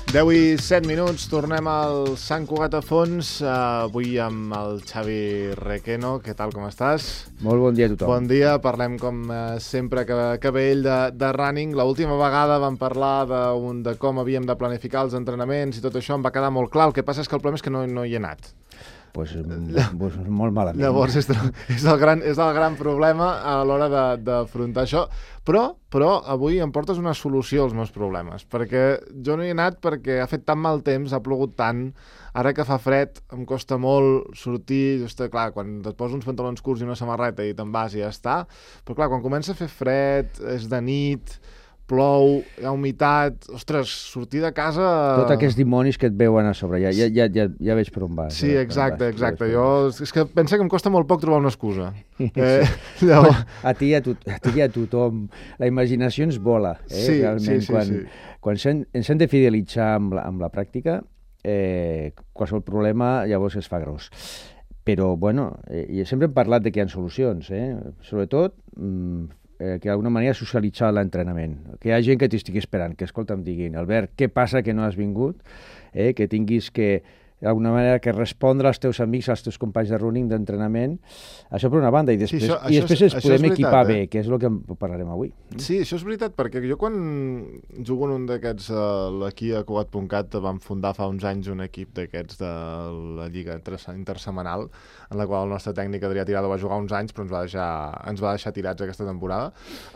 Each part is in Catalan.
10 i 7 minuts, tornem al Sant Cugat a Fons, avui amb el Xavi Requeno. Què tal, com estàs? Molt bon dia a tothom. Bon dia, parlem com sempre que ve ell de running. L'última vegada vam parlar de com havíem de planificar els entrenaments i tot això em va quedar molt clar. El que passa és que el problema és que no hi he anat. Pues molt malament. Llavors és el gran problema a l'hora d'afrontar això. Però avui em portes una solució als meus problemes, perquè jo no hi he anat perquè ha fet tan mal temps, ha plogut tant, ara que fa fred em costa molt sortir, clar, quan et poses uns pantalons curts i una samarreta i te'n vas i ja està, però clar, quan comença a fer fred, és de nit, plou, hi ha humitat, ostres, sortir de casa... Tots aquests dimonis que et veuen a sobre, ja veig per on vas. Sí, exacte. És que pensa que em costa molt poc trobar una excusa. Llavors... A ti i a tothom. La imaginació ens vola. Sí, realment, sí. Quan ens hem de fidelitzar amb la pràctica, qualsevol problema llavors es fa gros. Però, bueno, sempre hem parlat de que hi ha solucions, sobretot... que d'alguna manera socialitzar l'entrenament, que hi ha gent que t'estigui esperant, que escolta, em diguin, Albert, què passa que no has vingut? Que tinguis que, d'alguna manera, que respondre als teus amics, als teus companys de running, d'entrenament, això per una banda, i després, ens podem equipar bé, que és el que parlarem avui. Sí, això és veritat, perquè jo quan jugo en un d'aquests, aquí a Cugat.cat, vam fundar fa uns anys un equip d'aquests de la Lliga Intersemanal, en la qual el nostre tècnic Adrià Tirado va jugar uns anys, però ens va deixar tirats aquesta temporada.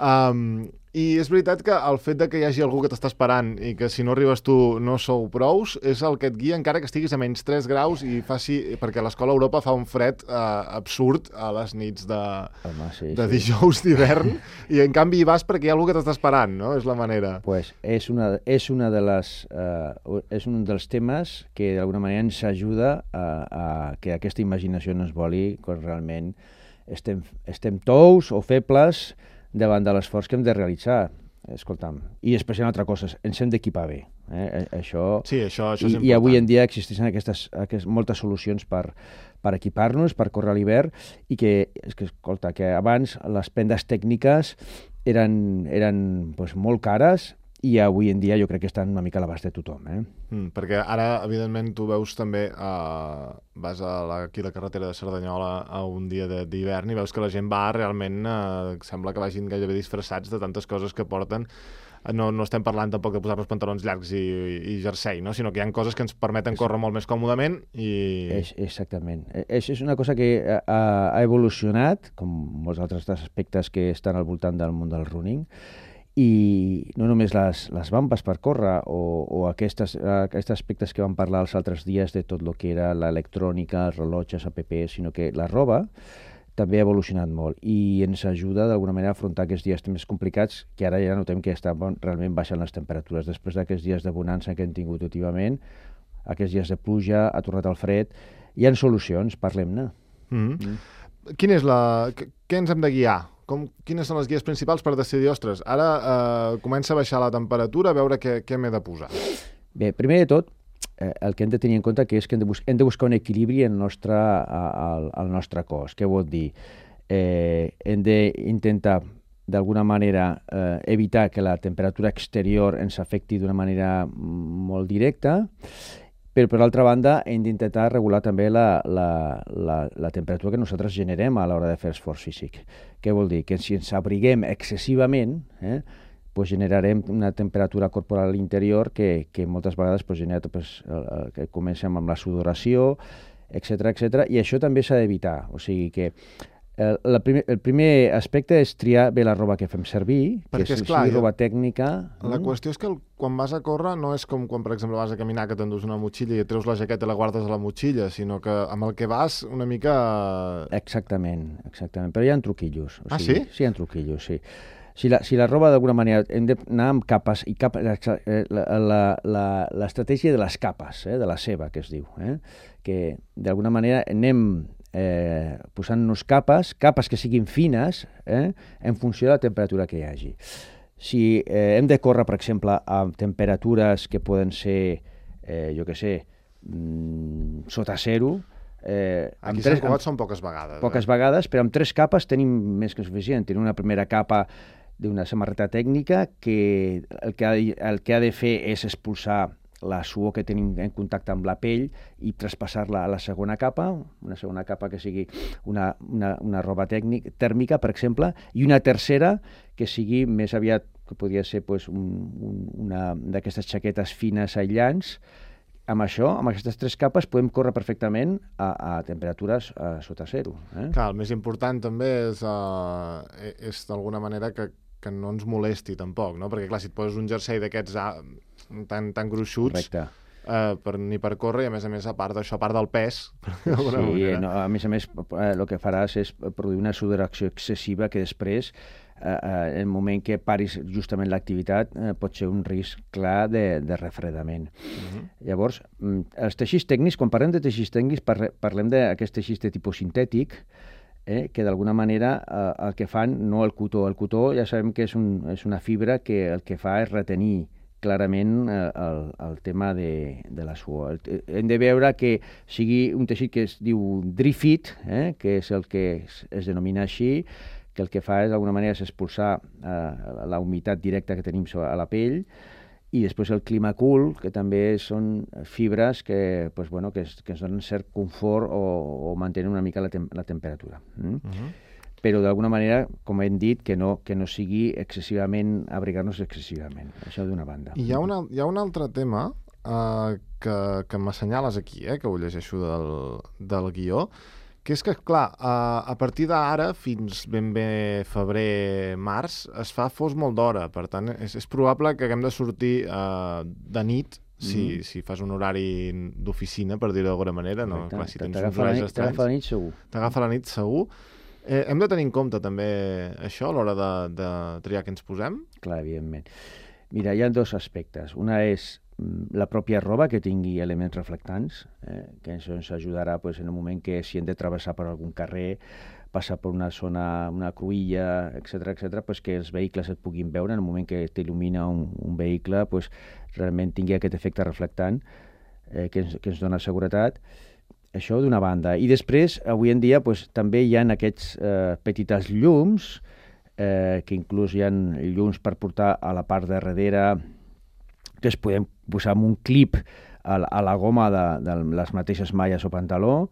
I és veritat que el fet de que hi hagi algú que t'està esperant i que si no arribes tu no sou prous és el que et guia encara que estiguis a menys 3 graus i perquè a l'escola a Europa fa un fred absurd a les nits de dijous d'hivern i en canvi hi vas perquè hi ha algú que t'està esperant, no? És la manera. Pues és un dels temes que d'alguna manera ens ajuda a que aquesta imaginació no es voli quan realment estem tous o febles davant de l'esforç que hem de realitzar. Escolta'm, i després hi ha una altra cosa, ens hem d'equipar bé. Això és important. I avui en dia existeixen moltes solucions per equipar-nos, per córrer a l'hivern, i escolta, que abans les pendes tècniques eren molt cares, i avui en dia jo crec que estan una mica a l'abast de tothom. Perquè ara, evidentment, tu veus també, vas aquí a la carretera de Cerdanyola a un dia d'hivern i veus que la gent va realment, sembla que vagin gairebé disfressats de tantes coses que porten. No estem parlant tampoc de posar-nos pantalons llargs i jersei, no? Sinó que hi ha coses que ens permeten córrer molt més còmodament. Exactament. És una cosa que ha evolucionat, com molts altres aspectes que estan al voltant del món del running, i no només les vampes per córrer o aquests aspectes que vam parlar els altres dies de tot el que era l'electrònica, els rellotges, apps, sinó que la roba també ha evolucionat molt i ens ajuda d'alguna manera a afrontar aquests dies més complicats que ara ja notem que estan realment baixant les temperatures. Després d'aquests dies de bonança que hem tingut últimament, aquests dies de pluja, ha tornat el fred, hi ha solucions, parlem-ne. Què ens hem de guiar? Quines són les guies principals per decidir, ostres, ara comença a baixar la temperatura, a veure què m'he de posar? Bé, primer de tot, el que hem de tenir en compte és que hem de buscar un equilibri al nostre cos. Què vol dir? Hem d'intentar, d'alguna manera, evitar que la temperatura exterior ens afecti d'una manera molt directa, però, per l'altra banda, hem d'intentar regular també la temperatura que nosaltres generem a l'hora de fer esforç físic. Què vol dir? Que si ens abriguem excessivament, generarem una temperatura corporal a l'interior que moltes vegades genera que comencem amb la sudoració, etc. I això també s'ha d'evitar. O sigui que el primer aspecte és triar bé la roba que fem servir, que sigui roba tècnica. La qüestió és que quan vas a córrer no és com quan, per exemple, vas a caminar que t'endús una motxilla i et treus la jaqueta i la guardes a la motxilla, sinó que amb el que vas una mica... Exactament. Però hi ha truquillos. Sí? Sí, hi ha truquillos, sí. Si la roba d'alguna manera hem d'anar amb capes, i l'estratègia de les capes, de la ceba, que es diu, que d'alguna manera anem posant-nos capes que siguin fines en funció de la temperatura que hi hagi. Si hem de córrer, per exemple, amb temperatures que poden ser, sota zero, aquí a Sant Cugat són poques vegades. Poques vegades, però amb 3 capes tenim més que suficient. Tenim una primera capa d'una samarreta tècnica que el que ha de fer és expulsar la suor que tenim en contacte amb la pell i traspassar-la a la segona capa, una segona capa que sigui una roba tèrmica, per exemple, i una tercera que sigui més aviat, que podria ser pues, una d'aquestes xaquetes fines aïllants. Amb això, amb aquestes 3 capes, podem córrer perfectament a temperatures sota zero. Clar, el més important també és d'alguna manera que no ens molesti tampoc, no? Perquè clar, si et poses un jersei d'aquests tan gruixuts, ni per córrer, i a més, a part d'això, a part del pes, d'alguna manera. No, a més, el que faràs és produir una sudoració excessiva que després, en el moment que paris justament l'activitat, pot ser un risc clar de refredament. Llavors, els teixits tècnics, quan parlem de teixits tècnics, parlem d'aquest teixit de tipus sintètic, que d'alguna manera el que fan, no el cotó. El cotó ja sabem que és una fibra que el que fa és retenir clarament el tema de la suor. Hem de veure que sigui un teixit que es diu dry-fit, que és el que es denomina així, que el que fa és d'alguna manera és expulsar la humitat directa que tenim a la pell, i després el Climacool, que també són fibres que ens donen cert confort o mantenen una mica la temperatura. Però d'alguna manera, com hem dit, que no sigui excessivament, abrigar-nos excessivament. Això d'una banda. I hi ha un altre tema que m'assenyales aquí, que ho llegeixo del guió, que és que, clar, a partir d'ara fins ben bé febrer-març es fa fos molt d'hora, per tant és probable que haguem de sortir de nit si fas un horari d'oficina, per dir-ho d'alguna manera. No? Clar, si tens uns horaris estranys, t'agafa la nit segur. T'agafa la nit segur. Hem de tenir en compte també això a l'hora de triar què ens posem? Clar, evidentment. Mira, hi ha 2 aspectes. Una és la pròpia roba que tingui elements reflectants, que això ens ajudarà en el moment que si hem de travessar per algun carrer, passar per una zona, una cruïlla, etc., que els vehicles et puguin veure. En el moment que t'il·lumina un vehicle, realment tingui aquest efecte reflectant que ens dona seguretat. Això d'una banda. I després, avui en dia, també hi ha aquests petites llums, que inclús hi ha llums per portar a la part de darrere, que es podem posar amb un clip a la goma de les mateixes malles o pantaló,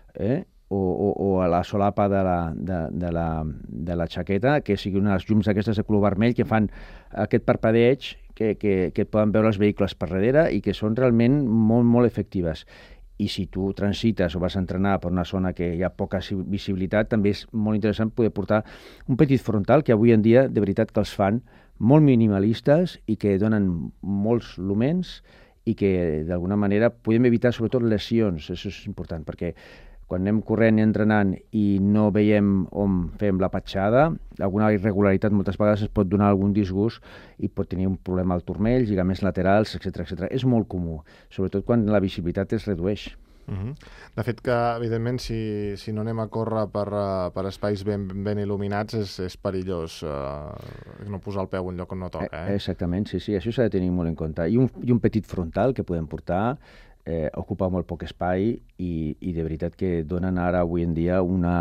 o a la solapa de la xaqueta, que siguin unes llums d'aquestes de color vermell que fan aquest parpadeig que poden veure els vehicles per darrere i que són realment molt, molt efectives. I si tu transites o vas a entrenar per una zona que hi ha poca visibilitat, també és molt interessant poder portar un petit frontal, que avui en dia, de veritat, que els fan molt minimalistes i que donen molts lumens i que, d'alguna manera, podem evitar, sobretot, lesions. Això és important, perquè quan anem corrent i entrenant i no veiem on fem la petjada, alguna irregularitat moltes vegades es pot donar algun disgust i pot tenir un problema al turmell, lligaments laterals, etc. És molt comú, sobretot quan la visibilitat es redueix. De fet que, evidentment, si no anem a córrer per espais ben il·luminats és perillós no posar el peu en lloc on no toca. Exactament, sí, això s'ha de tenir molt en compte. I un petit frontal que podem portar ocupa molt poc espai i de veritat que donen ara, avui en dia,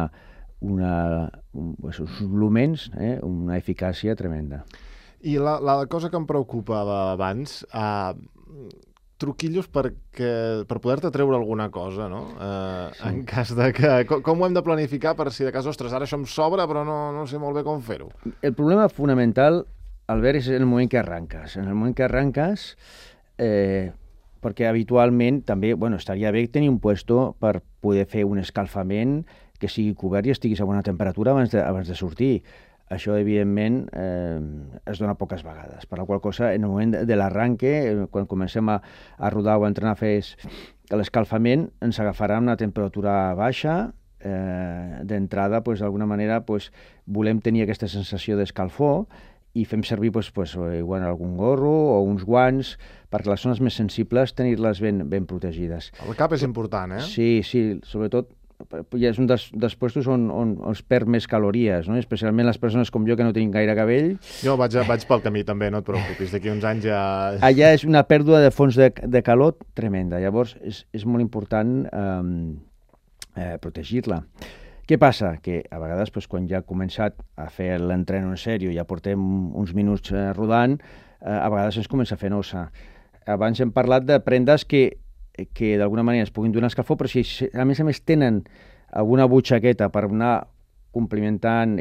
uns lumens, una eficàcia tremenda. I la cosa que em preocupava abans, truquillos per poder-te treure alguna cosa, no? Sí. En cas de que... Com ho hem de planificar per si de cas, ostres, ara això em sobra, però no sé molt bé com fer-ho? El problema fonamental, Albert, és en el moment que arranques. En el moment que arranques, perquè habitualment també, estaria bé tenir un puesto per poder fer un escalfament que sigui cobert i estiguis a bona temperatura abans de sortir. Això, evidentment, es dona poques vegades, per la qual cosa, en el moment de l'arranque, quan comencem a rodar o a entrenar a fer l'escalfament, ens agafarà una temperatura baixa. D'entrada, d'alguna manera, volem tenir aquesta sensació d'escalfor i fem servir igual algun gorro o uns guants perquè les zones més sensibles tenir-les ben protegides. El cap és important, Sí, sobretot ja és un dels puestos on es perd més calories, no? Especialment les persones com jo que no tenim gaire cabell. Jo vaig pel camí també, no et preocupis, d'aquí uns anys ja... Allà és una pèrdua de fons de calor tremenda, llavors és molt important protegir-la. Què passa? Que a vegades, quan ja ha començat a fer l'entreno en sèrio, ja portem uns minuts rodant, a vegades ens comença a fer nosa. abans hem parlat de prendes que d'alguna manera es puguin donar escalfor, però si a més tenen alguna butxaqueta per anar complimentant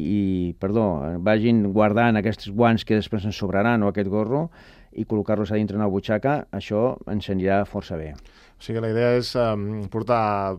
vagin guardant aquests guants que després ens sobraran o aquest gorro i col·locar-los a dintre una butxaca, això ens anirà força bé. O sigui, la idea és portar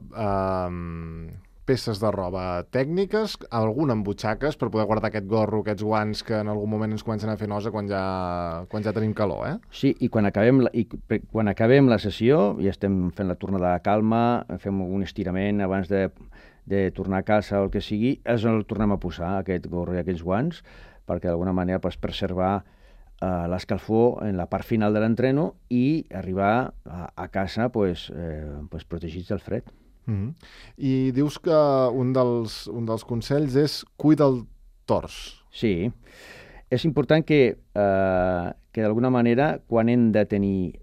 peces de roba tècniques, alguna amb butxaques per poder guardar aquest gorro, aquests guants que en algun moment ens comencen a fer nosa quan ja tenim calor, eh? Sí, i quan acabem la sessió i estem fent la tornada de calma, fem un estirament abans de tornar a casa o el que sigui, és on el tornem a posar, aquest gorro i aquests guants, perquè d'alguna manera preservar l'escalfor en la part final de l'entreno i arribar a casa protegits del fred. I dius que un dels consells és cuida el tors. Sí, és important que d'alguna manera, quan hem de tenir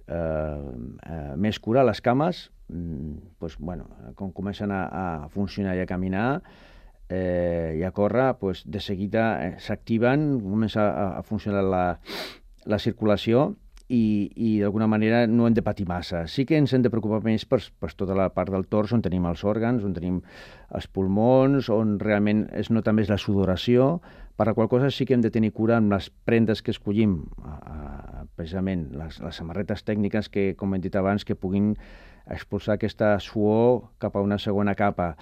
més cura, les cames, quan comencen a funcionar i a caminar i a córrer, de seguida s'activen, comença a funcionar la circulació i d'alguna manera no hem de patir massa. Sí que ens hem de preocupar més per tota la part del tors on tenim els òrgans, on tenim els pulmons, on realment es nota més la sudoració, per la qual cosa sí que hem de tenir cura amb les prendes que escollim, precisament les samarretes tècniques que, com hem dit abans, que puguin expulsar aquesta suor cap a una segona capa.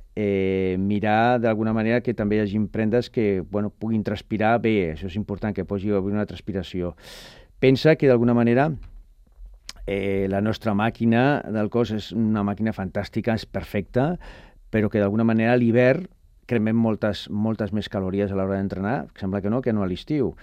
Mirar d'alguna manera que també hi hagi prendes que puguin transpirar bé, això és important, que posi una transpiració. Pensa que d'alguna manera la nostra màquina del cos és una màquina fantàstica, és perfecta, però que d'alguna manera a l'hivern cremem moltes més calories a l'hora d'entrenar, sembla que no a l'estiu.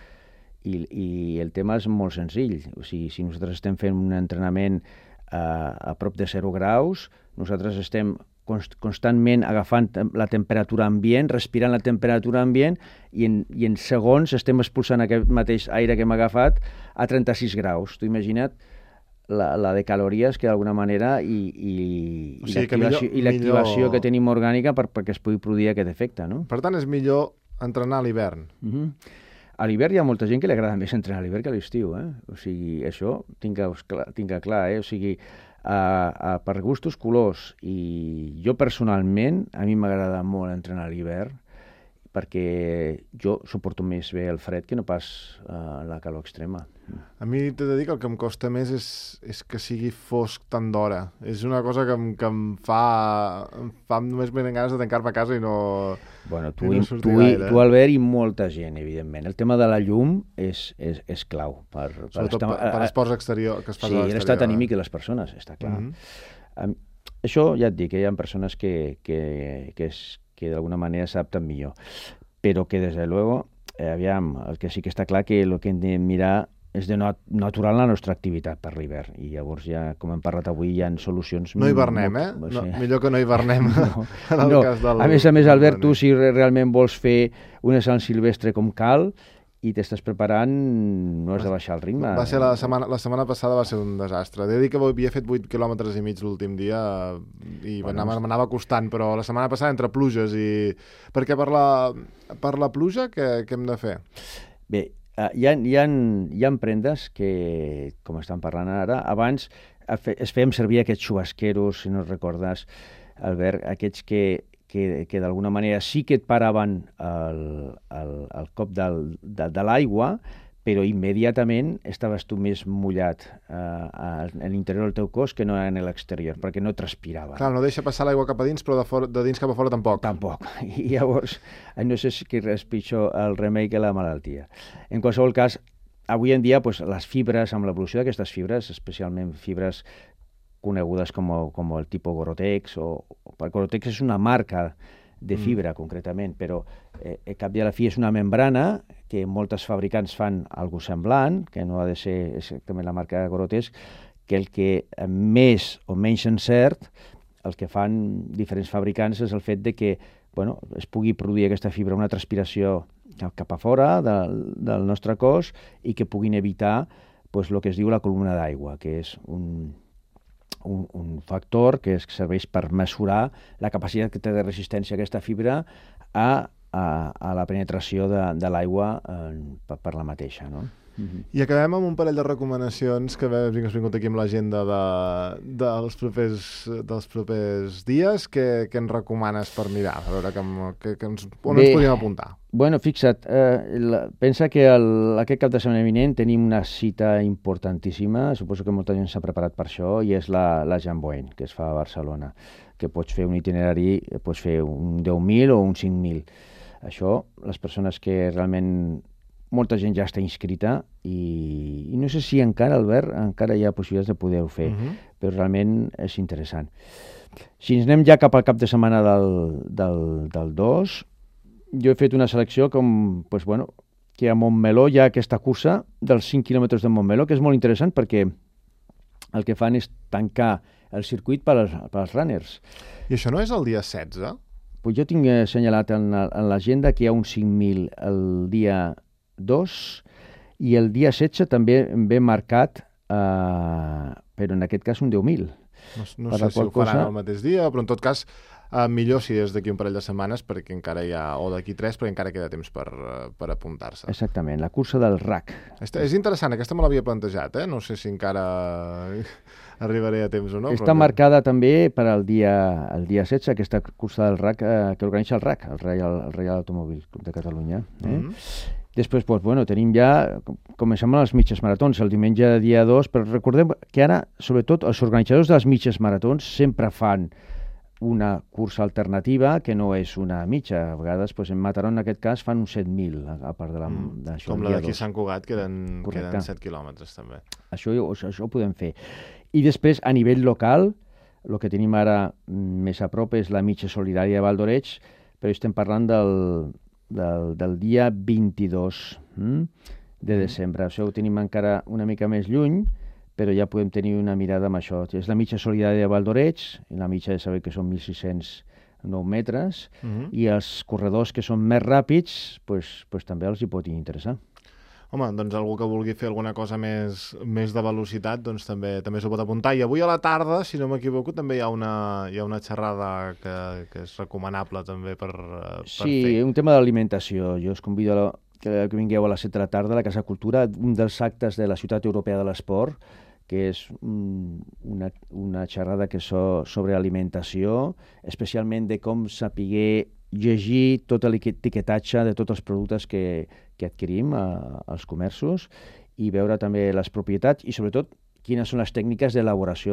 I el tema és molt senzill. O sigui, si nosaltres estem fent un entrenament a prop de 0 graus, nosaltres estem constantment agafant la temperatura ambient, respirant la temperatura ambient i en segons estem expulsant aquest mateix aire que hem agafat a 36 graus. Tu imagina't la de calories que d'alguna manera i l'activació que tenim orgànica perquè es pugui produir aquest efecte, no? Per tant, és millor entrenar a l'hivern. A l'hivern hi ha molta gent que li agrada més entrenar a l'hivern que a l'estiu, eh? O sigui, això tinc clar, eh? O sigui, per gustos, colors. I jo personalment, a mi m'agrada molt entrenar a l'hivern perquè jo suporto més bé el fred que no pas la calor extrema. A mi t'he de dir que el que em costa més és que sigui fosc tant d'hora. És una cosa que em fa només me ganes de tancar-me a casa i no... Bueno, tu, Albert, i molta gent, evidentment. El tema de la llum és clau. Sobretot per esports exterior, que es fa a l'exterior. Sí, l'estat anímic de les persones, està clar. Això ja et dic, hi ha persones que d'alguna manera s'adapten millor, però que, des de luego, aviam, el que sí que està clar que el que hem de mirar és de no aturar la nostra activitat per l'hivern. I llavors, ja, com hem parlat avui, hi ha solucions... No hivernem, No, millor que no hivernem. No. A més, Albert, tu, si realment vols fer una Sant Silvestre com cal i t'estàs preparant, no has de baixar el ritme. Va ser la setmana passada va ser un desastre. He de dir que havia fet 8 quilòmetres i mig l'últim dia i m'anava costant, però la setmana passada entre pluges i... Perquè per la pluja què hem de fer? Bé, hi ha prendes que, com estan parlant ara, abans es fèiem servir aquests xubasqueros, si no recordes, Albert, aquests que d'alguna manera sí que et paraven el cop de l'aigua, però immediatament estaves tu més mullat a l'interior del teu cos que no en l'exterior, perquè no transpirava. Clar, no deixa passar l'aigua cap a dins, però de dins cap a fora tampoc. Tampoc. I llavors, no sé si és pitjor el remei que la malaltia. En qualsevol cas, avui en dia, les fibres, amb l'evolució d'aquestes fibres, especialment fibres conegudes com el tipus Gorotex, Gorotex és una marca de fibra, concretament, però al cap i a la fi és una membrana que moltes fabricants fan algo semblant, que no ha de ser exactament la marca Gorotex, que el que més o menys encert, el que fan diferents fabricants és el fet de que es pugui produir aquesta fibra, una transpiració cap a fora del nostre cos i que puguin evitar el que es diu la columna d'aigua, que és un factor que serveix per mesurar la capacitat que té de resistència aquesta fibra a la penetració de l'aigua per la mateixa, no? I acabem amb un parell de recomanacions que has vingut aquí amb l'agenda dels propers dies. Què ens recomanes per mirar? A veure on ens podríem apuntar? Bueno, fixa't, pensa que aquest cap de setmana vinent tenim una cita importantíssima, suposo que molta gent s'ha preparat per això, i és la Jamboen, que es fa a Barcelona, que pots fer un itinerari, pots fer un 10.000 o un 5.000. Això, les persones que realment... Molta gent ja està inscrita i no sé si encara, Albert, encara hi ha possibilitats de poder-ho fer, però realment és interessant. Si ens anem ja cap al cap de setmana del 2, jo he fet una selecció que a Montmeló hi ha aquesta cursa dels 5 quilòmetres de Montmeló, que és molt interessant perquè el que fan és tancar el circuit per als runners. I això no és el dia 16? Pues jo tinc assenyalat en l'agenda que hi ha un 5.000 el dia 2 i el dia 16 també ve marcat, però en aquest cas un 10.000. No sé si ho faran el mateix dia, però en tot cas millor si és d'aquí un parell de setmanes perquè encara hi ha, o d'aquí 3, perquè encara queda temps per apuntar-se. Exactament, la cursa del RAC. És interessant, aquesta me l'havia plantejat, no sé si encara arribaré a temps o no. Està marcada també per al dia 16, aquesta cursa del RAC que organitza el RAC, el Reial Automòbil Club de Catalunya. Després, tenim ja, comencem amb les mitges maratons, el diumenge dia 2, però recordem que ara, sobretot, els organitzadors de les mitges maratons sempre fan una cursa alternativa que no és una mitja. A vegades, en Mataró, en aquest cas, fan uns 7.000, a part d'això. Com la d'aquí Sant Cugat, que eren 7 quilòmetres, també. Això ho podem fer. I després, a nivell local, el que tenim ara més a prop és la mitja solidària de Valdoreig, però estem parlant del dia 22 de desembre. Això ho tenim encara una mica més lluny, però ja podem tenir una mirada amb això. És la mitja solidària de Valdoreig, i la mitja de saber que són 1.609 metres, i els corredors que són més ràpids, també els hi pot interessar. Home, doncs algú que vulgui fer alguna cosa més de velocitat, doncs també s'ho pot apuntar. I avui a la tarda, si no m'equivoco, també hi ha una xerrada que és recomanable també per fer. Sí, un tema d'alimentació. Jo us convido que vingueu a les 7 de la tarda a la Casa Cultura, un dels actes de la Ciutat Europea de l'Esport, que és una xerrada que és sobre alimentació, especialment de com saber llegir tot l'etiquetatge de tots els productes que adquirim als comerços i veure també les propietats i, sobretot, quines són les tècniques d'elaboració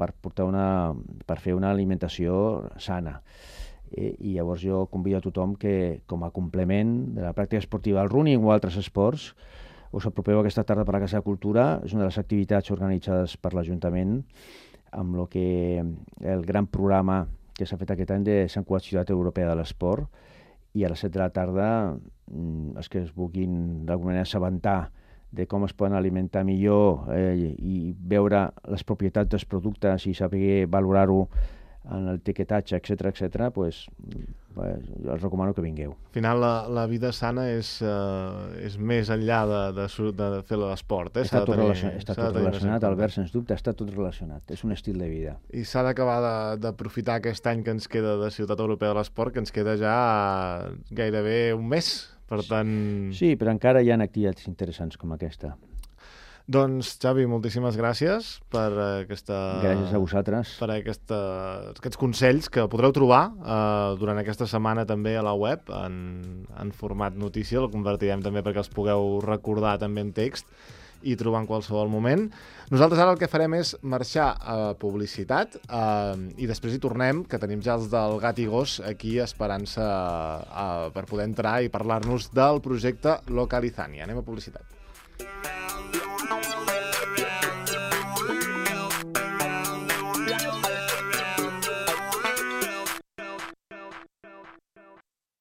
per fer una alimentació sana. I llavors jo convido a tothom que, com a complement de la pràctica esportiva del running o altres esports, us apropeu aquesta tarda per la Casa de Cultura. És una de les activitats organitzades per l'Ajuntament amb el gran programa que s'ha fet aquest any de Sant Cugat Ciutat Europea de l'Esport, i a les 7 de la tarda els que es vulguin d'alguna manera assabentar de com es poden alimentar millor i veure les propietats dels productes i saber valorar-ho en l'etiquetatge, etc., els recomano que vingueu. Al final, la vida sana és més enllà de fer l'esport. Està tot relacionat, Albert, sens dubte, està tot relacionat. És un estil de vida. I s'ha d'acabar d'aprofitar aquest any que ens queda de Ciutat Europea de l'Esport, que ens queda ja gairebé un mes. Per tant... Sí, però encara hi ha activitats interessants com aquesta. Doncs, Xavi, moltíssimes gràcies per Gràcies a vosaltres. Per aquests consells que podreu trobar durant aquesta setmana també a la web, en format notícia. El convertirem també perquè els pugueu recordar també en text i trobar en qualsevol moment. Nosaltres ara el que farem és marxar a publicitat i després hi tornem, que tenim ja els del Gat i Gos aquí esperant-se per poder entrar i parlar-nos del projecte Localizania. Anem a publicitat.